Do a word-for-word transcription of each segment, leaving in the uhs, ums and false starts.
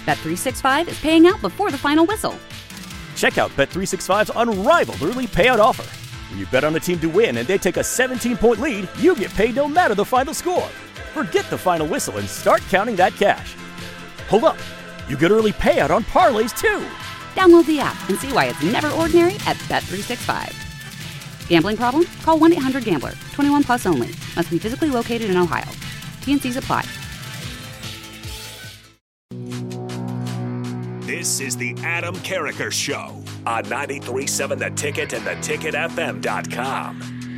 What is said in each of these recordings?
Bet three sixty-five is paying out before the final whistle. Check out Bet three sixty-five's unrivaled early payout offer. When you bet on a team to win and they take a seventeen-point lead, you get paid no matter the final score. Forget the final whistle and start counting that cash. Hold up. You get early payout on parlays, too. Download the app and see why it's never ordinary at Bet three sixty-five. Gambling problem? Call one eight hundred gambler. twenty-one plus only. Must be physically located in Ohio. T and Cs apply. This is the Adam Carricker Show on ninety-three point seven The Ticket and the ticket f m dot com.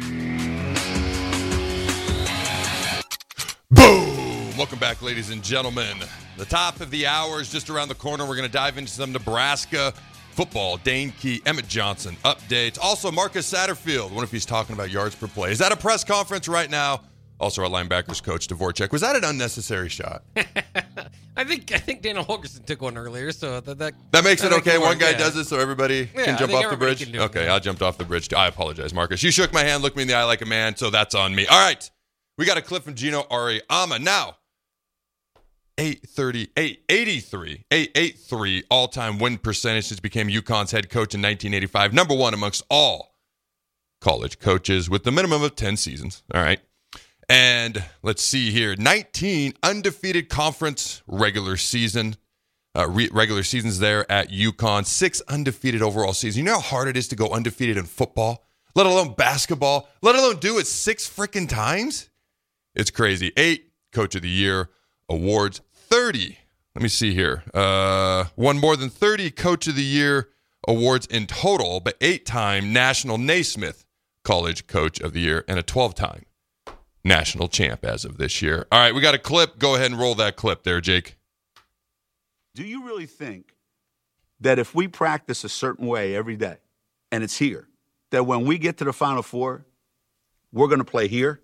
Boom! Welcome back, ladies and gentlemen. The top of the hour is just around the corner. We're going to dive into some Nebraska football. Dane Key, Emmett Johnson updates. Also, Marcus Satterfield. What if he's talking about yards per play? Is that a press conference right now? Also, our linebackers coach, Dvorak. Was that an unnecessary shot? I think I think Daniel Holgerson took one earlier, so that that, that makes it okay. One guy yeah. does it, so everybody yeah, can jump off the bridge. Okay, it. I jumped off the bridge. I apologize, Marcus. You shook my hand, looked me in the eye like a man, so that's on me. All right, we got a clip from Gino Auriemma now. eight thirty-eight, eighty-three, eight eighty-three all-time win percentage since became UConn's head coach in nineteen eighty-five. Number one amongst all college coaches with the minimum of ten seasons. All right. And let's see here, nineteen undefeated conference regular season, uh, re- regular seasons there at UConn, six undefeated overall seasons. You know how hard it is to go undefeated in football, let alone basketball, let alone do it six freaking times? It's crazy. Eight Coach of the Year awards, thirty. Let me see here. Uh, won more than thirty Coach of the Year awards in total, but eight-time National Naismith College Coach of the Year and a twelve-time national champ as of this year. All right, we got a clip. Go ahead and roll that clip there, Jake. Do you really think that if we practice a certain way every day, and it's here, that when we get to the Final Four, we're going to play here?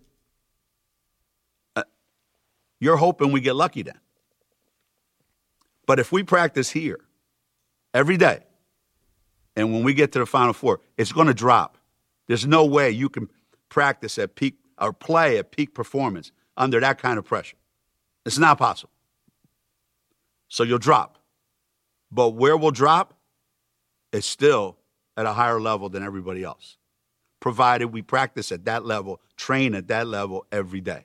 Uh, you're hoping we get lucky then. But if we practice here every day, and when we get to the Final Four, it's going to drop. There's no way you can practice at peak or play at peak performance under that kind of pressure. It's not possible. So you'll drop. But where we'll drop is still at a higher level than everybody else, provided we practice at that level, train at that level every day.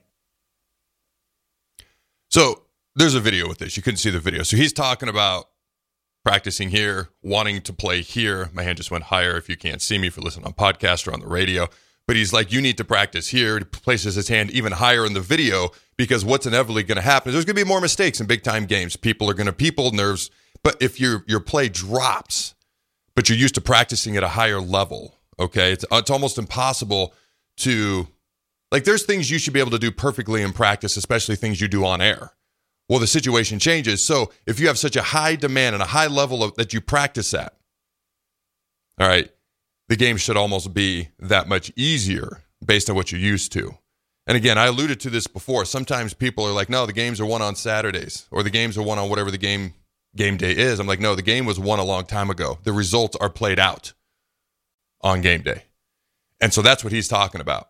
So there's a video with this. You couldn't see the video. So he's talking about practicing here, wanting to play here. My hand just went higher if you can't see me for listening on podcast or on the radio. But he's like, you need to practice here. He places his hand even higher in the video because what's inevitably going to happen is there's going to be more mistakes in big-time games. People are going to, people, nerves. But if your your play drops, but you're used to practicing at a higher level, okay, it's, it's almost impossible to, like there's things you should be able to do perfectly in practice, especially things you do on air. Well, the situation changes. So if you have such a high demand and a high level of, that you practice at, all right, the game should almost be that much easier based on what you're used to. And again, I alluded to this before. Sometimes people are like, no, the games are won on Saturdays or the games are won on whatever the game game day is. I'm like, no, the game was won a long time ago. The results are played out on game day. And so that's what he's talking about.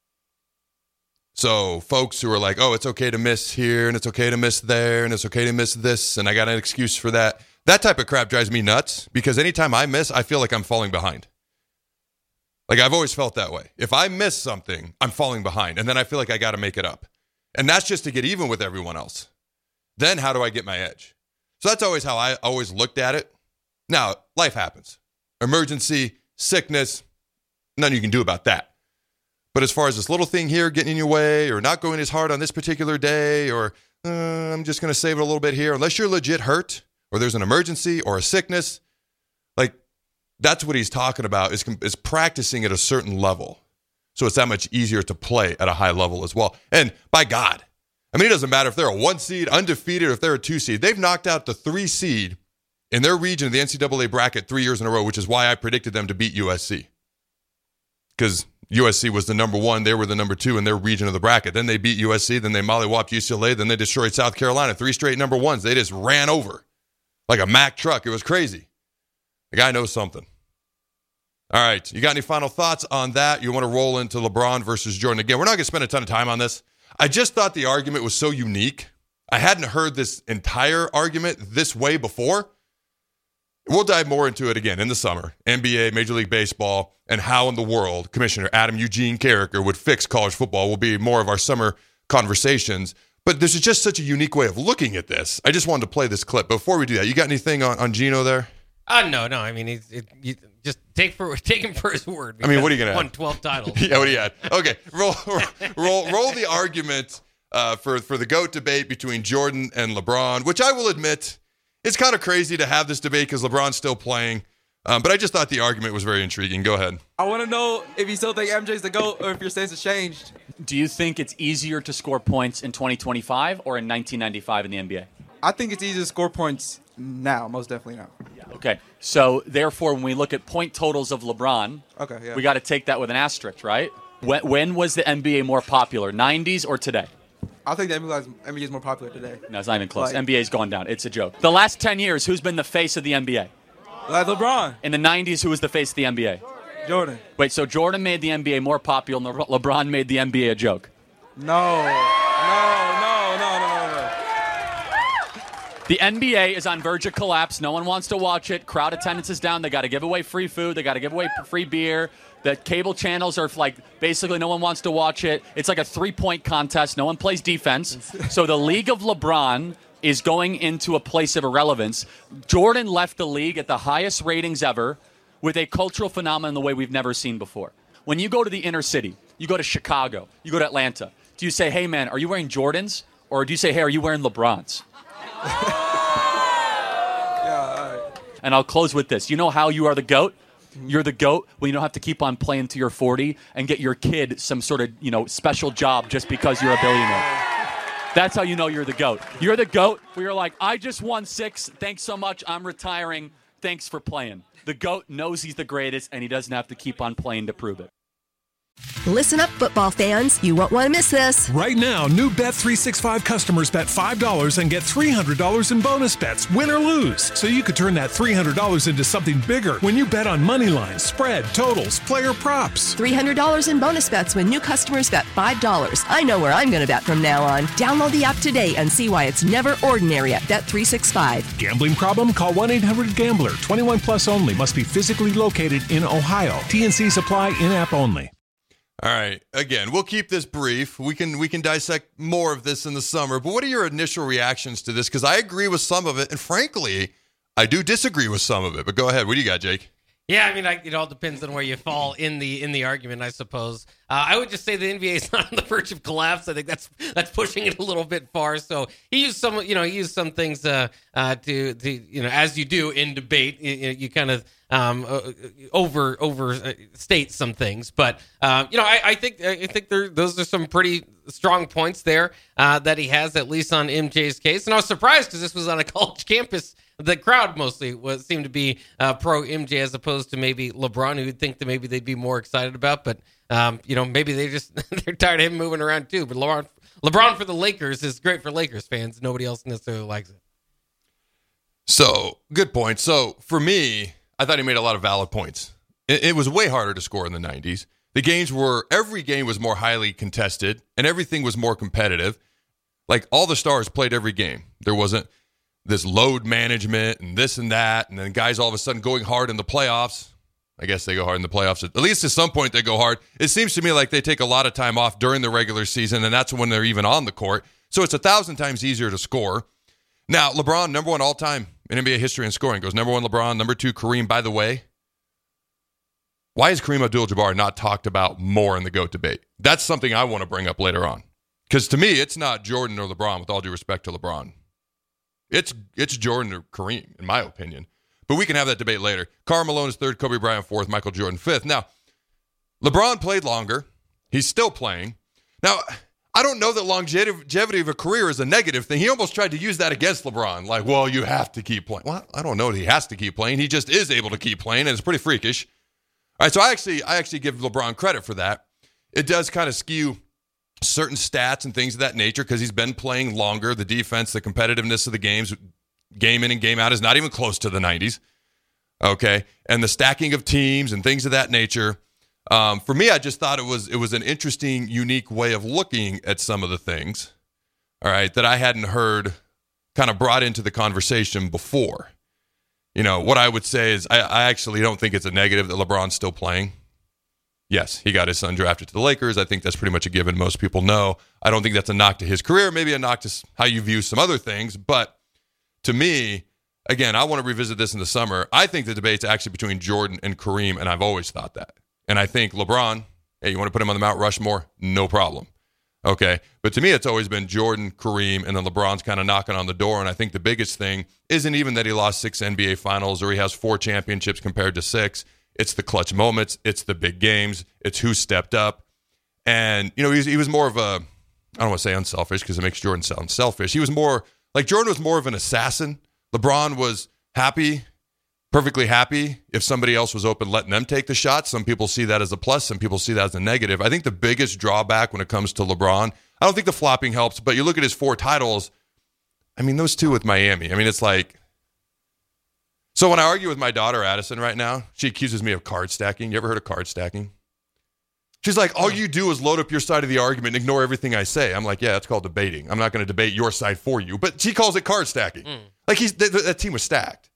So folks who are like, oh, it's okay to miss here and it's okay to miss there and it's okay to miss this and I got an excuse for that. That type of crap drives me nuts because anytime I miss, I feel like I'm falling behind. Like I've always felt that way. If I miss something, I'm falling behind and then I feel like I got to make it up. And that's just to get even with everyone else. Then how do I get my edge? So that's always how I always looked at it. Now, life happens. Emergency, sickness, nothing you can do about that. But as far as this little thing here getting in your way or not going as hard on this particular day or uh, I'm just going to save it a little bit here, unless you're legit hurt or there's an emergency or a sickness, like that's what he's talking about is, is practicing at a certain level. So it's that much easier to play at a high level as well. And by God, I mean, it doesn't matter if they're a one seed, undefeated, or if they're a two seed. They've knocked out the three seed in their region of the N C double A bracket three years in a row, which is why I predicted them to beat U S C. Because U S C was the number one, they were the number two in their region of the bracket. Then they beat U S C, then they mollywopped U C L A, then they destroyed South Carolina. Three straight number ones. They just ran over like a Mack truck. It was crazy. The guy knows something. All right, you got any final thoughts on that? You want to roll into LeBron versus Jordan? Again, we're not going to spend a ton of time on this. I just thought the argument was so unique I hadn't heard this entire argument this way before. We'll dive more into it again in the summer. N B A, Major League Baseball, and how in the world Commissioner Adam Eugene Carriker would fix college football will be more of our summer conversations. But this is just such a unique way of looking at this. I just wanted to play this clip. Before we do that, you got anything on, on Geno there? Uh, no, no. I mean, it, it, you just take for take him for his word. I mean, what are you going to won twelve titles. Yeah, what do you add? Okay, roll, roll, roll the argument uh, for, for the GOAT debate between Jordan and LeBron, which I will admit, it's kind of crazy to have this debate because LeBron's still playing. Um, but I just thought the argument was very intriguing. Go ahead. I want to know if you still think M J's the GOAT or if your stance has changed. Do you think it's easier to score points in twenty twenty-five or in nineteen ninety-five in the N B A? I think it's easier to score points now, most definitely now. Okay, so therefore, when we look at point totals of LeBron, okay, yeah. we got to take that with an asterisk, right? When, when was the N B A more popular, nineties or today? I think the N B A is more popular today. No, it's not even close. Like, N B A's gone down. It's a joke. The last ten years, who's been the face of the N B A? Like LeBron. In the nineties, who was the face of the N B A? Jordan. Wait, so Jordan made the N B A more popular and Le- LeBron made the N B A a joke? No. No, no, no, no, no, no. The N B A is on verge of collapse. No one wants to watch it. Crowd attendance is down. They got to give away free food. They got to give away free beer. The cable channels are like, basically no one wants to watch it. It's like a three-point contest. No one plays defense. So the League of LeBron is going into a place of irrelevance. Jordan left the league at the highest ratings ever with a cultural phenomenon the way we've never seen before. When you go to the inner city, you go to Chicago, you go to Atlanta, do you say, hey, man, are you wearing Jordans? Or do you say, hey, are you wearing LeBrons? Yeah, all right. And I'll close with this. You know how you are the GOAT? You're the GOAT when you don't have to keep on playing till you're forty and get your kid some sort of, you know, special job just because you're a billionaire. That's how you know you're the GOAT. You're the GOAT where you're like, I just won six. Thanks so much. I'm retiring. Thanks for playing. The GOAT knows he's the greatest, and he doesn't have to keep on playing to prove it. Listen up, football fans. You won't want to miss this. Right now, new Bet three sixty-five customers bet five dollars and get three hundred dollars in bonus bets, win or lose. So you could turn that three hundred dollars into something bigger when you bet on money lines, spread, totals, player props. three hundred dollars in bonus bets when new customers bet five dollars. I know where I'm going to bet from now on. Download the app today and see why it's never ordinary at Bet three sixty-five. Gambling problem? Call one eight hundred gambler. twenty-one plus only. Must be physically located in Ohio. T N C Supply in-app only. All right. Again, we'll keep this brief. We can we can dissect more of this in the summer. But what are your initial reactions to this? Because I agree with some of it, and frankly, I do disagree with some of it. But go ahead. What do you got, Jake? Yeah, I mean, I, it all depends on where you fall in the in the argument, I suppose. Uh, I would just say the N B A is not on the verge of collapse. I think that's that's pushing it a little bit far. So he used some, you know, he used some things uh, uh, to, to, you know, as you do in debate, you, you kind of um, uh, over overstate some things. But uh, you know, I, I think I think there those are some pretty strong points there uh, that he has, at least on M J's case. And I was surprised because this was on a college campus. The crowd mostly was seemed to be uh, pro M J as opposed to maybe LeBron, who you'd think that maybe they'd be more excited about. But um, you know, maybe they just they're tired of him moving around too. But LeBron, LeBron for the Lakers is great for Lakers fans. Nobody else necessarily likes it. So good point. So for me, I thought he made a lot of valid points. It, it was way harder to score in the nineties. The games were every game was more highly contested, and everything was more competitive. Like all the stars played every game. There wasn't this load management and this and that, and then guys all of a sudden going hard in the playoffs. I guess they go hard in the playoffs. At least at some point they go hard. It seems to me like they take a lot of time off during the regular season, and that's when they're even on the court. So it's a thousand times easier to score. Now, LeBron, number one all-time in N B A history in scoring, goes number one LeBron, number two Kareem. By the way, why is Kareem Abdul-Jabbar not talked about more in the GOAT debate? That's something I want to bring up later on. Because to me, it's not Jordan or LeBron, with all due respect to LeBron. It's it's Jordan or Kareem, in my opinion. But we can have that debate later. Karl Malone is third, Kobe Bryant fourth, Michael Jordan fifth. Now, LeBron played longer. He's still playing. Now, I don't know that longevity of a career is a negative thing. He almost tried to use that against LeBron. Like, well, you have to keep playing. Well, I don't know that he has to keep playing. He just is able to keep playing, and it's pretty freakish. All right, so I actually, I actually give LeBron credit for that. It does kind of skew certain stats and things of that nature because he's been playing longer. The defense, the competitiveness of the games, game in and game out, is not even close to the nineties. Okay, and the stacking of teams and things of that nature. Um, for me, I just thought it was it was an interesting, unique way of looking at some of the things. all right, that I hadn't heard kind of brought into the conversation before. You know, what I would say is I, I actually don't think it's a negative that LeBron's still playing. Yes, he got his son drafted to the Lakers. I think that's pretty much a given. Most people know. I don't think that's a knock to his career, maybe a knock to how you view some other things. But to me, again, I want to revisit this in the summer. I think the debate's actually between Jordan and Kareem, and I've always thought that. And I think LeBron, hey, you want to put him on the Mount Rushmore? No problem. Okay. But to me, it's always been Jordan, Kareem, and then LeBron's kind of knocking on the door. And I think the biggest thing isn't even that he lost six N B A finals or he has four championships compared to six. It's the clutch moments. It's the big games. It's who stepped up. And, you know, he was, he was more of a, I don't want to say unselfish because it makes Jordan sound selfish. He was more, like Jordan was more of an assassin. LeBron was happy, perfectly happy if somebody else was open, letting them take the shot. Some people see that as a plus. Some people see that as a negative. I think the biggest drawback when it comes to LeBron, I don't think the flopping helps, but you look at his four titles, I mean, those two with Miami. I mean, it's like, so when I argue with my daughter, Addison, right now, she accuses me of card stacking. You ever heard of card stacking? She's like, all you do is load up your side of the argument and ignore everything I say. I'm like, yeah, that's called debating. I'm not going to debate your side for you. But she calls it card stacking. Mm. Like, he's th- th- that team was stacked.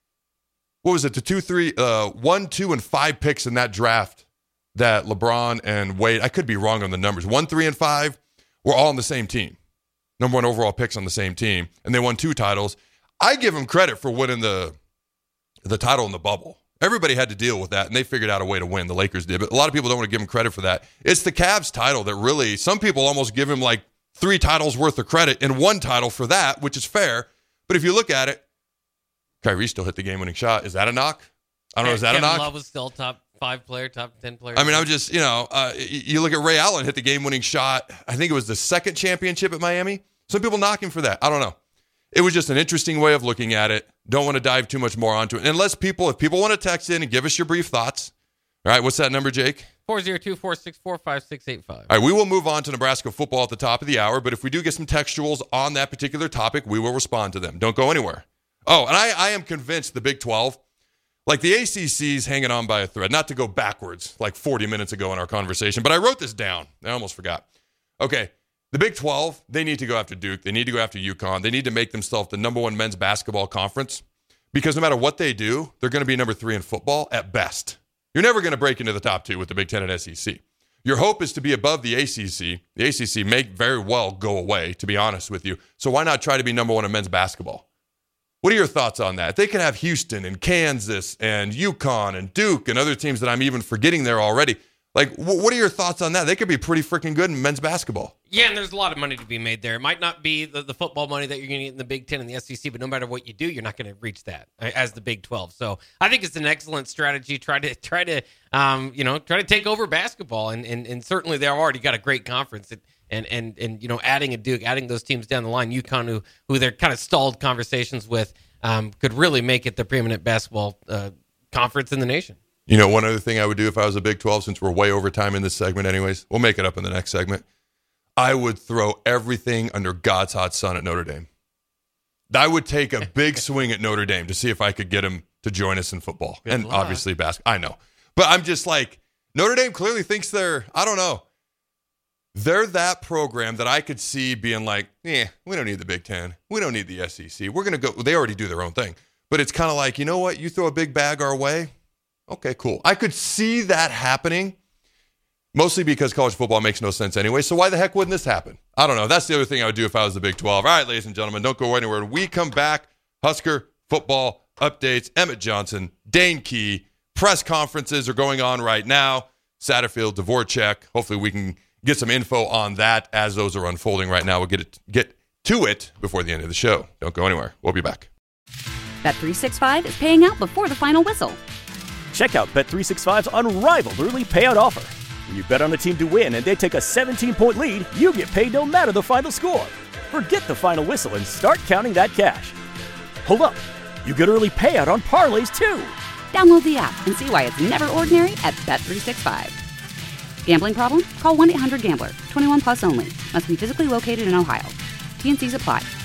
What was it? The two, three, uh, one, two, and five picks in that draft that LeBron and Wade, I could be wrong on the numbers. One, three, and five were all on the same team. Number one overall picks on the same team. And they won two titles. I give them credit for winning the the title in the bubble. Everybody had to deal with that, and they figured out a way to win. The Lakers did, but a lot of people don't want to give them credit for that. It's the Cavs title that really, some people almost give him like three titles worth of credit and one title for that, which is fair. But if you look at it, Kyrie still hit the game-winning shot. Is that a knock? I don't know. Is that Kevin a knock? Love was still top five player, top ten player. I mean, I'm just, you know, uh, you look at Ray Allen hit the game-winning shot. I think it was the second championship at Miami. Some people knock him for that. I don't know. It was just an interesting way of looking at it. Don't want to dive too much more onto it. Unless people, if people want to text in and give us your brief thoughts. All right, what's that number, Jake? four oh two, four six four, five six eight five. All right, we will move on to Nebraska football at the top of the hour, but if we do get some textuals on that particular topic, we will respond to them. Don't go anywhere. Oh, and I, I am convinced the Big twelve, like the A C C's hanging on by a thread, not to go backwards like forty minutes ago in our conversation, but I wrote this down. I almost forgot. Okay. The Big twelve, they need to go after Duke. They need to go after UConn. They need to make themselves the number one men's basketball conference because no matter what they do, they're going to be number three in football at best. You're never going to break into the top two with the Big Ten and S E C. Your hope is to be above the A C C. The A C C may very well go away, to be honest with you. So why not try to be number one in men's basketball? What are your thoughts on that? They can have Houston and Kansas and UConn and Duke and other teams that I'm even forgetting there already. Like, what are your thoughts on that? They could be pretty freaking good in men's basketball. Yeah, and there's a lot of money to be made there. It might not be the, the football money that you're going to get in the Big Ten and the S E C, but no matter what you do, you're not going to reach that as the Big twelve. So I think it's an excellent strategy. Try to try to um, you know try to take over basketball, and and, and certainly they've already got a great conference. And and and you know, adding a Duke, adding those teams down the line, UConn, who who they're kind of stalled conversations with, um, could really make it the preeminent basketball uh, conference in the nation. You know, one other thing I would do if I was a Big twelve, since we're way over time in this segment anyways, we'll make it up in the next segment. I would throw everything under God's hot sun at Notre Dame. I would take a big swing at Notre Dame to see if I could get him to join us in football. Good and luck. Obviously basketball. I know. But I'm just like, Notre Dame clearly thinks they're, I don't know. They're that program that I could see being like, yeah, we don't need the Big Ten. We don't need the S E C. We're going to go. They already do their own thing. But it's kind of like, you know what? You throw a big bag our way. Okay, cool. I could see that happening, mostly because college football makes no sense anyway. So why the heck wouldn't this happen? I don't know. That's the other thing I would do if I was the Big twelve. All right, ladies and gentlemen, don't go anywhere. When we come back, Husker football updates, Emmett Johnson, Dane Key, press conferences are going on right now. Satterfield, Dvorak. Hopefully we can get some info on that as those are unfolding right now. We'll get it, get to it before the end of the show. Don't go anywhere. We'll be back. Bet three sixty-five is paying out before the final whistle. Check out Bet three sixty-five's unrivaled early payout offer. When you bet on a team to win and they take a seventeen-point lead, you get paid no matter the final score. Forget the final whistle and start counting that cash. Hold up. You get early payout on parlays, too. Download the app and see why it's never ordinary at Bet three sixty-five. Gambling problem? Call one eight hundred gambler. twenty-one plus only. Must be physically located in Ohio. T and C's apply.